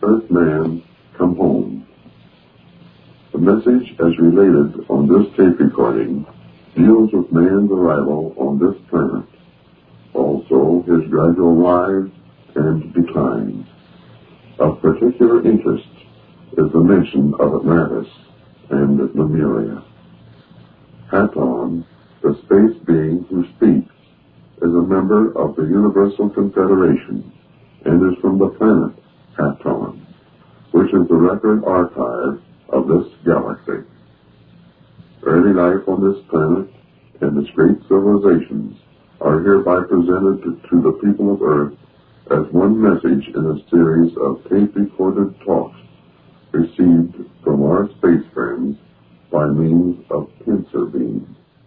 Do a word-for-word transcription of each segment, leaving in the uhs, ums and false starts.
Earthman, Come Home. The message as related on this tape recording deals with man's arrival on this planet, also his gradual rise and decline. Of particular interest is the mention of Atlantis and Lemuria. Haton, the space being who speaks, is a member of the Universal Confederation and is from the planet Haton, which is the record archive of this galaxy. Early life on this planet and its great civilizations are hereby presented to, to the people of Earth as one message in a series of tape-recorded talks received from our space friends by means of pincer beams.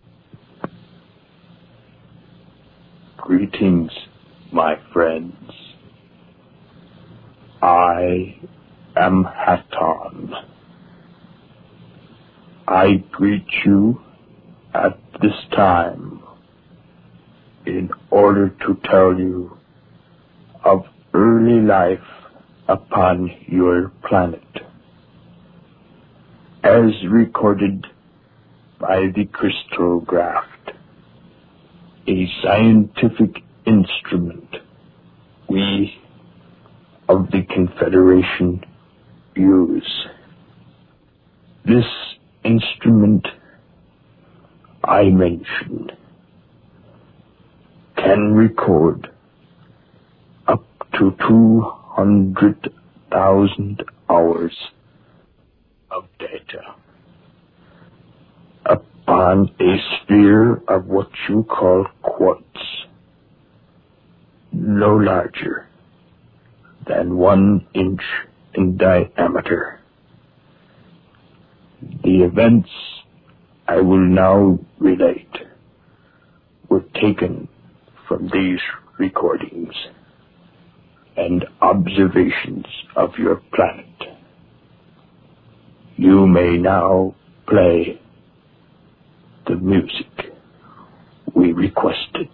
Greetings, my friends. I am Haton. I greet you at this time in order to tell you of early life upon your planet, as recorded by the crystallograph, a scientific instrument we of the Confederation use. This instrument I mentioned can record up to two hundred thousand hours of data upon a sphere of what you call quartz, no larger than one inch in diameter. The events I will now relate were taken from these recordings and observations of your planet. You may now play the music we requested.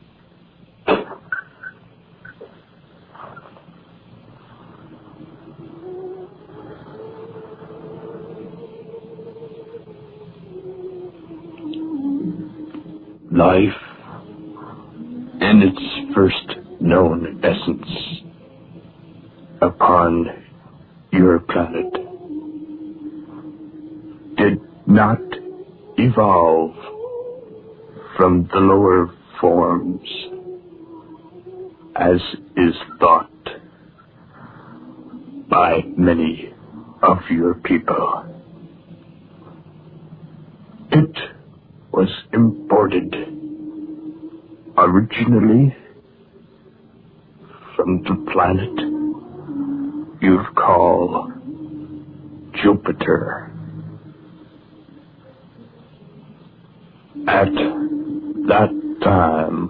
Life, in its first known essence upon your planet, did not evolve from the lower forms as is thought by many of your people. It was imported originally from the planet you'd call Jupiter. At that time,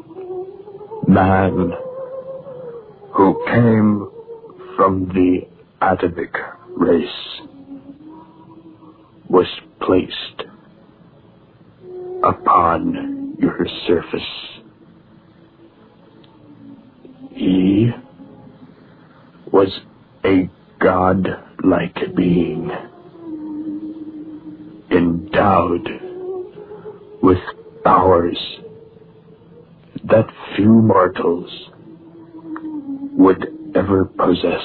man, who came from the Adamic race, was placed upon your surface. He was a god-like being, endowed with powers that few mortals would ever possess.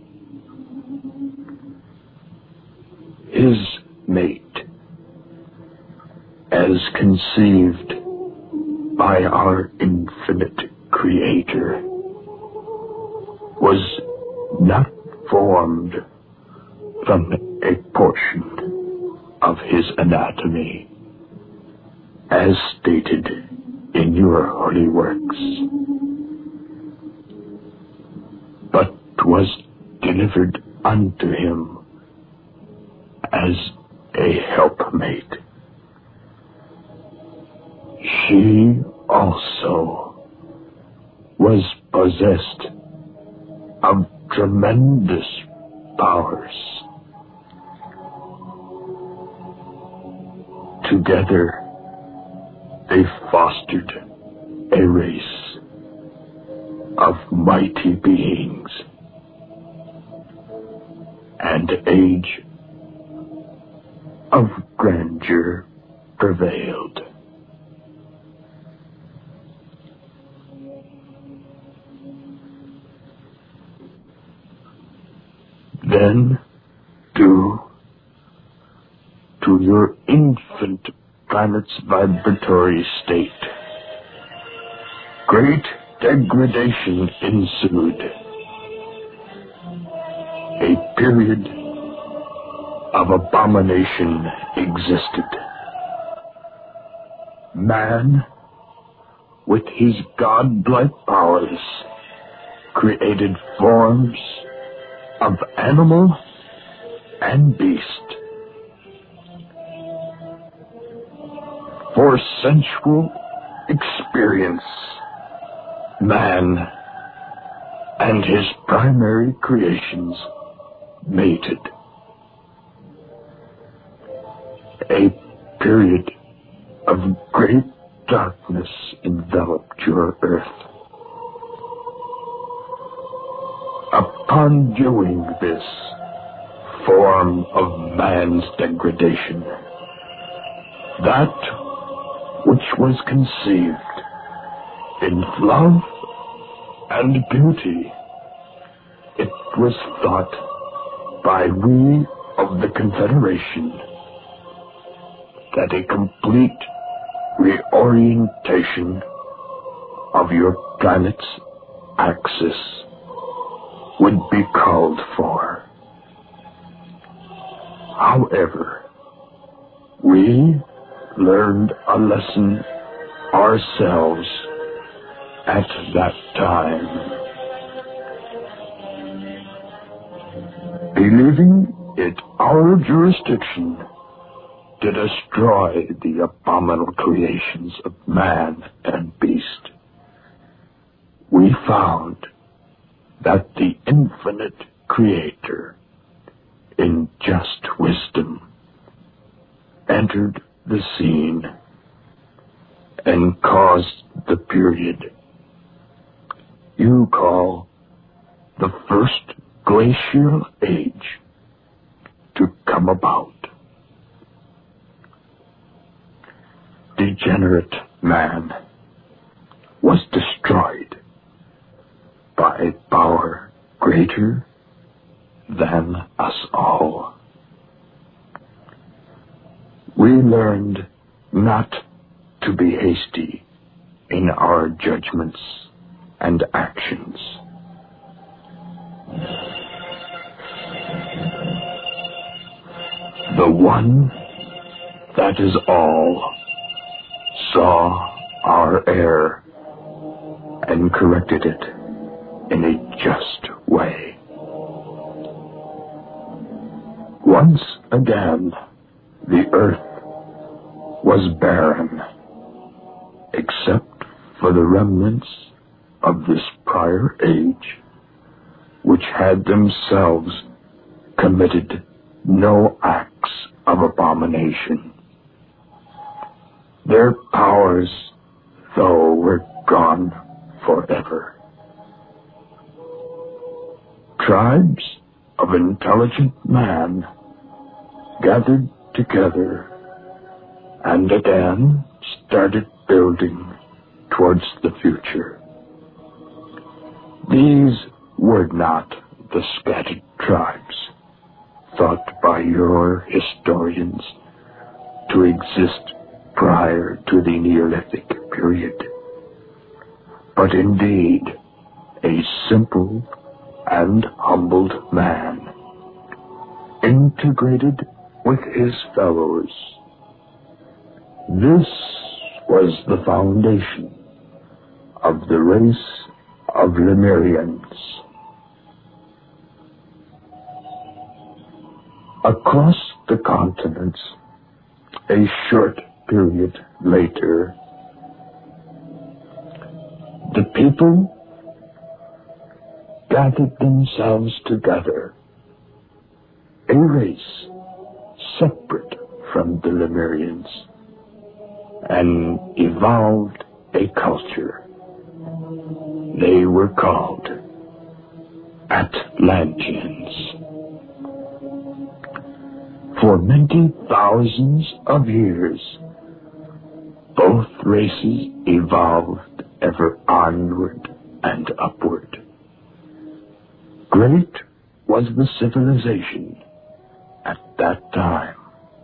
His mate, as conceived by our infinite Creator, was not formed from a portion of his anatomy, as stated in your holy works, but was delivered unto him as a helpmate. She also was possessed of tremendous powers. Together, they fostered a race of mighty beings and age of grandeur prevailed. Then, due to your infant planet's vibratory state, great degradation ensued. A period of abomination existed. Man, with his godlike powers, created forms of animal and beast. For sensual experience, man and his primary creations mated. A period of great darkness enveloped your earth. Upon viewing this form of man's degradation, that which was conceived in love and beauty, it was thought by we of the Confederation that a complete reorientation of your planet's axis would be called for. However, we learned a lesson ourselves at that time. Believing it our jurisdiction to destroy the abominable creations of man and beast, we found that the infinite Creator, in just wisdom, entered the scene and caused the period you call the first glacial age to come about. Degenerate man was destroyed by a power greater than us all. We learned not to be hasty in our judgments and actions. The one that is all saw our error and corrected it in a just way. Once again, the earth was barren, except for the remnants of this prior age, which had themselves committed no acts of abomination. Their powers, though, were gone forever. Tribes of intelligent man gathered together and again started building towards the future. These were not the scattered tribes thought by your historians to exist prior to the Neolithic period, but indeed a simple and humbled man, integrated with his fellows. This was the foundation of the race of Lemurians. Across the continents, a short period later, the people gathered themselves together, a race separate from the Lemurians, and evolved a culture. They were called Atlanteans. For many thousands of years, both races evolved ever onward and upward. Great was the civilization at that time.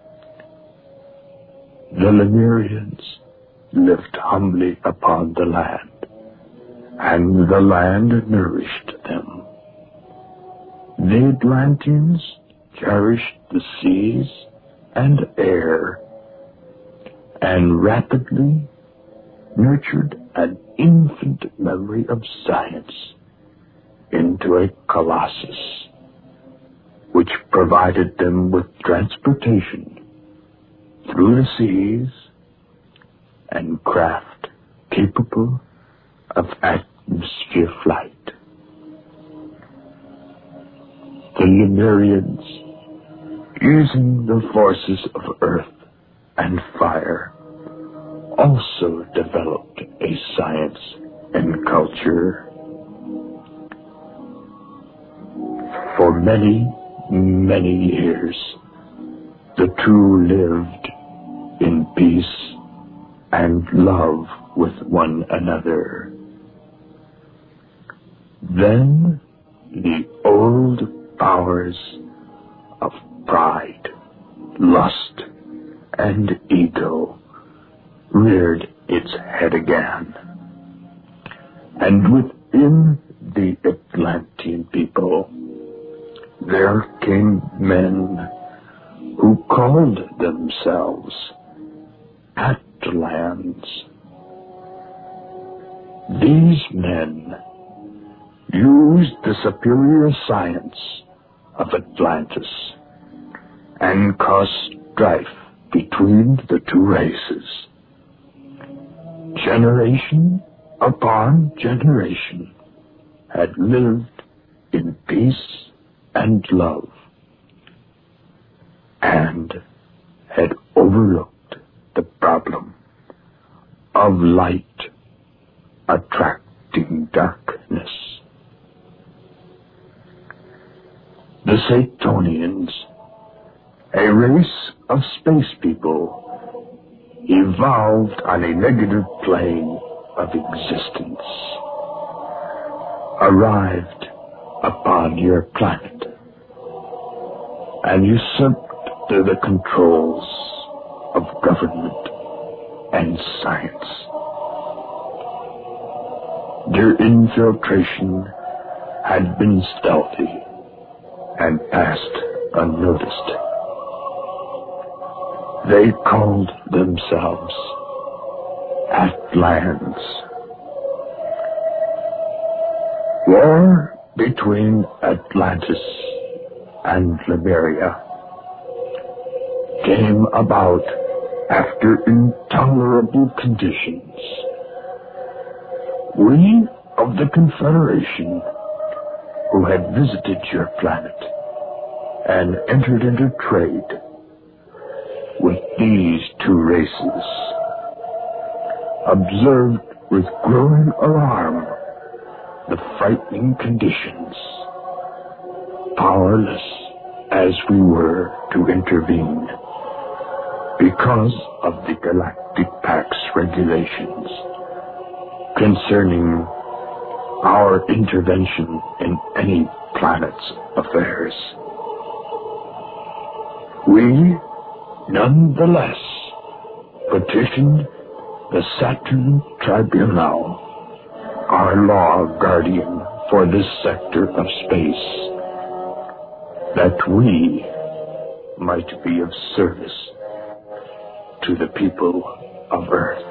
The Lemurians lived humbly upon the land, and the land nourished them. The Atlanteans cherished the seas and air, and rapidly nurtured an infant memory of science into a colossus, which provided them with transportation through the seas and craft capable of atmosphere flight. The Lemurians, using the forces of earth and fire, also developed a science and culture. For many, many years, the two lived in peace and love with one another. Then the old powers of pride, lust, and ego reared its head again. And within the Atlantean people, there came men who called themselves Atlans. These men used the superior science of Atlantis and caused strife between the two races. Generation upon generation had lived in peace and love, and had overlooked the problem of light attracting darkness. The Satonians, a race of space people, evolved on a negative plane of existence, arrived upon your planet, and usurped the controls of government and science. Their infiltration had been stealthy and passed unnoticed. They called themselves Atlans. War between Atlantis and Lemuria came about after intolerable conditions. We of the Confederation, who had visited your planet and entered into trade with these two races, observed with growing alarm the frightening conditions, powerless as we were to intervene because of the Galactic Pact's regulations concerning our intervention in any planet's affairs. We, nonetheless, petitioned the Saturn Tribunal, our law guardian for this sector of space, that we might be of service to the people of Earth.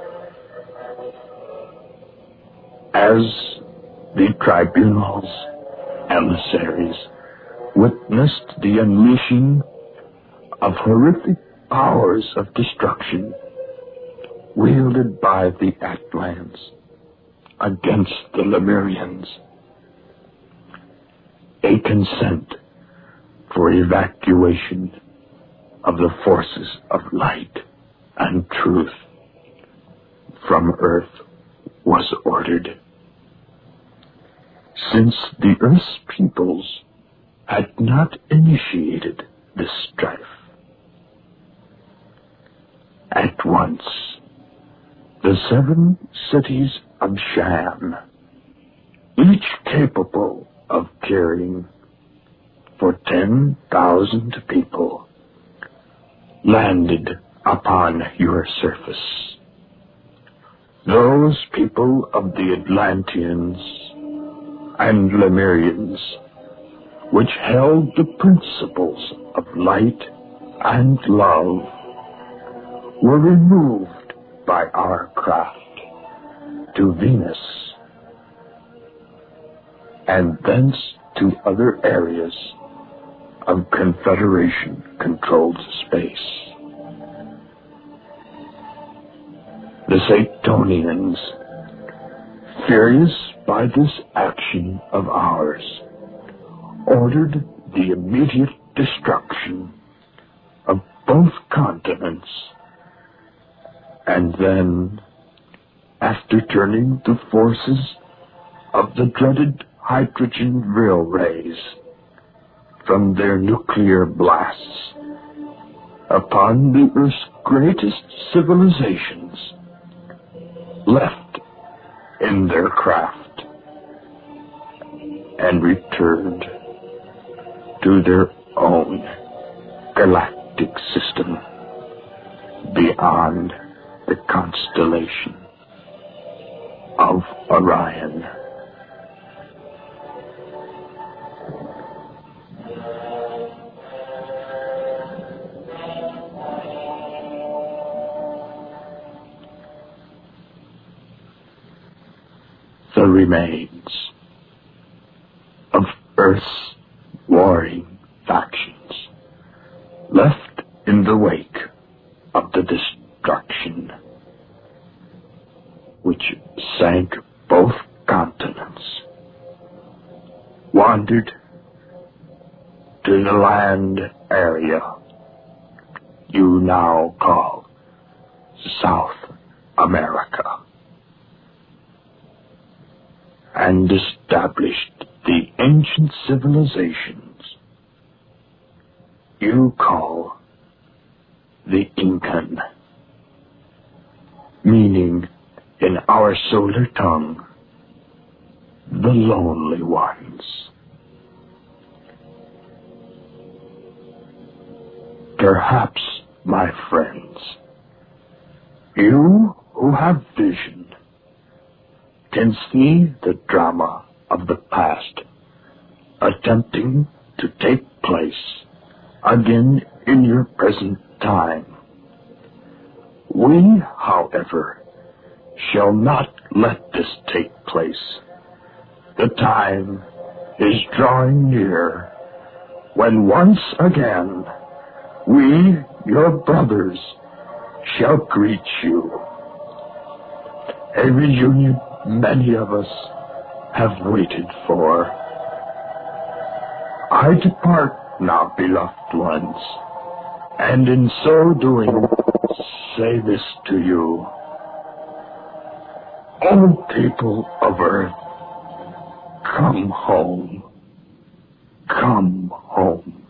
As the Tribunal's emissaries witnessed the unleashing of horrific powers of destruction wielded by the Atlans against the Lemurians, a consent for evacuation of the forces of light and truth from Earth was ordered. Since the Earth's peoples had not initiated this strife, At once, the seven cities of Shan, each capable of caring for ten thousand people, landed upon your surface. Those people of the Atlanteans and Lemurians, which held the principles of light and love, were removed by our craft to Venus, and thence to other areas of Confederation-controlled space. The Satonians, furious by this action of ours, ordered the immediate destruction of both continents, and then, after turning the forces of the dreaded hydrogen Vril rays from their nuclear blasts upon the Earth's greatest civilizations, left in their craft and returned to their own galactic system beyond the constellation of Orion. The remains of Earth's warring factions left in the wake of the destruction which sank both continents wandered to the land area you now call South America, and established the ancient civilizations you call the Incan, meaning in our solar tongue, the lonely ones. Perhaps, my friends, you who have vision can see the drama of the past attempting to take place again in your present time. We, however, shall not let this take place. The time is drawing near when once again we, your brothers, shall greet you. A reunion many of us have waited for. I depart now, beloved ones, and in so doing say this to you. O people of Earth, come home. Come home.